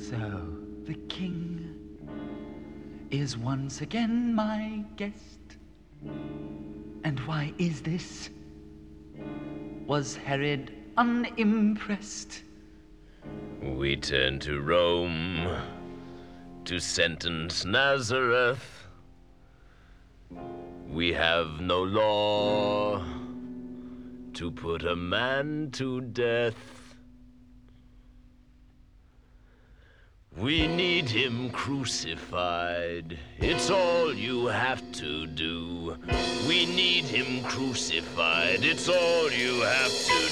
So, the king is once again my guest. And why is this? Was Herod unimpressed? We turn to Rome to sentence Nazareth. We have no law to put a man to death. We need him crucified. It's all you have to do. We need him crucified. It's all you have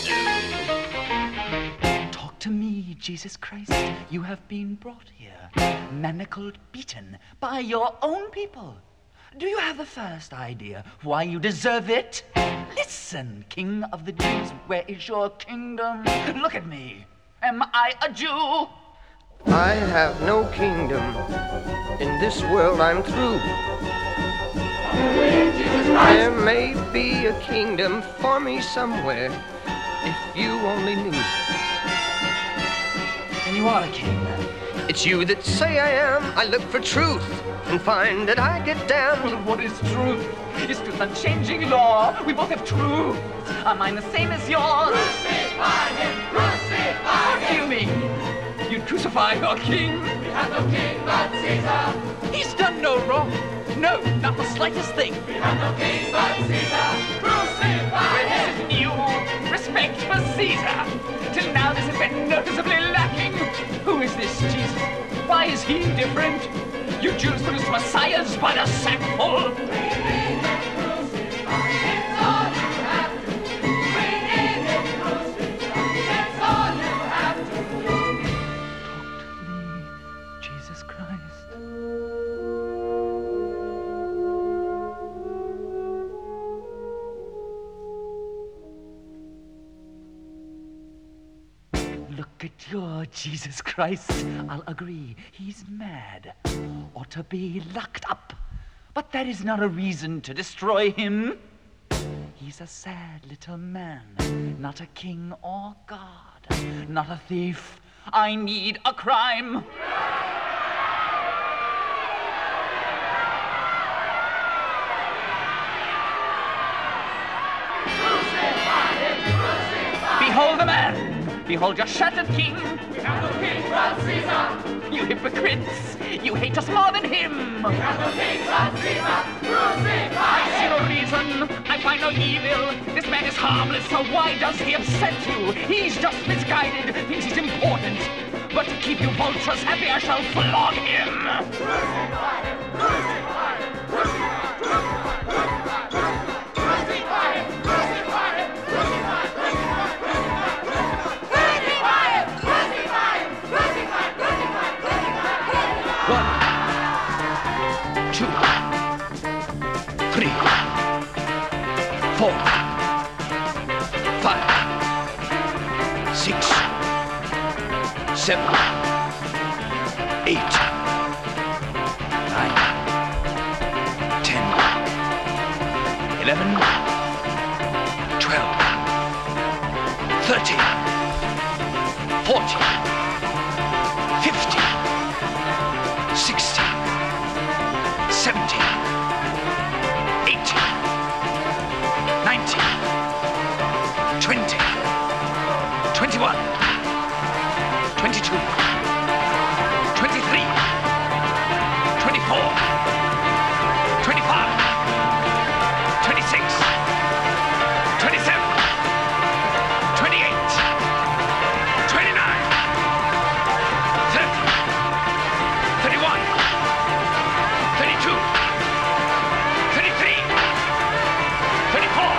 to do. Talk to me, Jesus Christ. You have been brought here, manacled, beaten by your own people. Do you have the first idea why you deserve it? Listen, King of the Jews, where is your kingdom? Look at me. Am I a Jew? I have no kingdom. In this world I'm through. There may be a kingdom for me somewhere, if you only knew. Then you are a king. It's you that say I am. I look for truth and find that I get down. Well, what is truth? Is truth unchanging law? We both have truth. Are mine the same as yours? Crucify him! Crucify What do you mean? You'd crucify your king? We have no king but Caesar. He's done no wrong. No, not the slightest thing. We have no king but Caesar. Crucify Well, him! this is new. Respect for Caesar. Till now this has been noticeably lacking. Who is this Jesus? Why is he different? You Jews produce messiahs by the sackful. We need him crucified. It's all you have to do. We need him crucified. It's all you have to do. Talk to me, Jesus Christ. Look at your Jesus Christ. I'll agree, he's mad. Ought to be locked up. But that is not a reason to destroy him. He's a sad little man, not a king or god, not a thief. I need a crime. Behold the man! Behold your shattered king! We have no king but Caesar. You hypocrites! You hate us more than him! We have no king but Caesar. Crucify I see him! no reason, I find no evil. This man is harmless, so why does he upset you? He's just misguided, thinks he's important. But to keep you vultures happy, I shall flog him! Crucify him! Crucify him! Crucify! Crucify! Crucify him! Crucify him! Crucify! Crucify him! Crucify him! Crucify! Crucify! Crucify! 1, 2, 3, 4, 5, 6, 7, 8, 9, 10, 11, 12, 13, 14, 15, 16, 17, 18, 19, 20, 21, 22, 23, 24, 25, 26, 27, 28, 29, 30, 31, 32, 33, 34,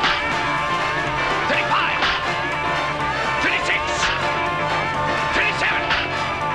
35, 36, 37,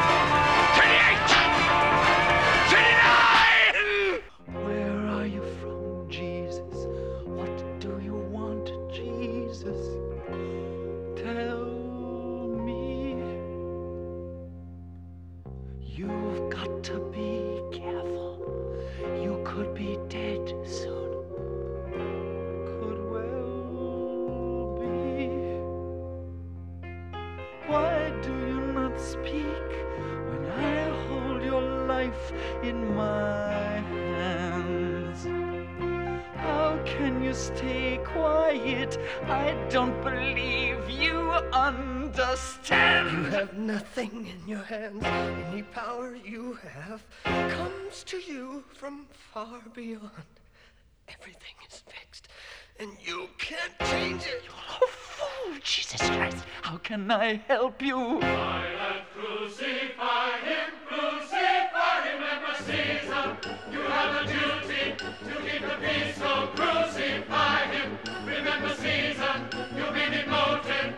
life in my hands. How can you stay quiet? I don't believe you understand. You have nothing in your hands. Any power you have comes to you from far beyond. Everything is fixed, and you can't change it. Oh, fool, Jesus Christ! How can I help you? Crucify him, remember Caesar. You have a duty to keep the peace, so crucify him. Remember Caesar, you'll be demoted,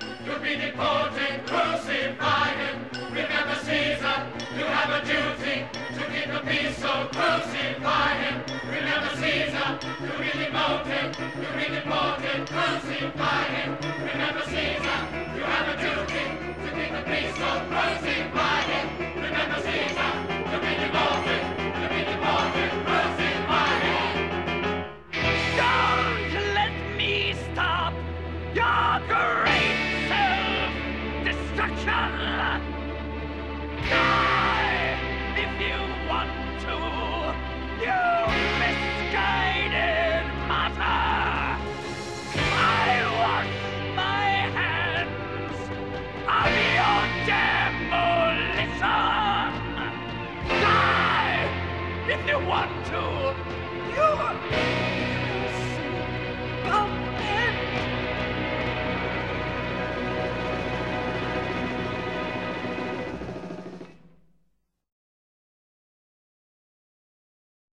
crucify him. Remember Caesar, you have a duty to keep the peace, so crucify him. Remember Caesar, you'll be demoted, crucify him. Remember Caesar, you have a duty to keep the peace, so crucify him.